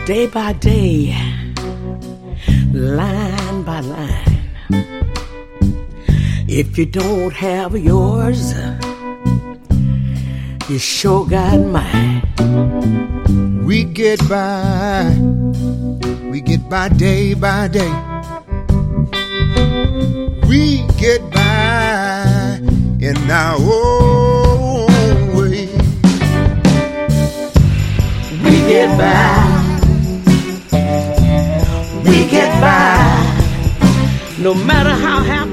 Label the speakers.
Speaker 1: day by day, line by line. If you don't have yours, you sure got mine.
Speaker 2: We get by day by day. We get by in our own way.
Speaker 1: We get by. We get by. No matter how happy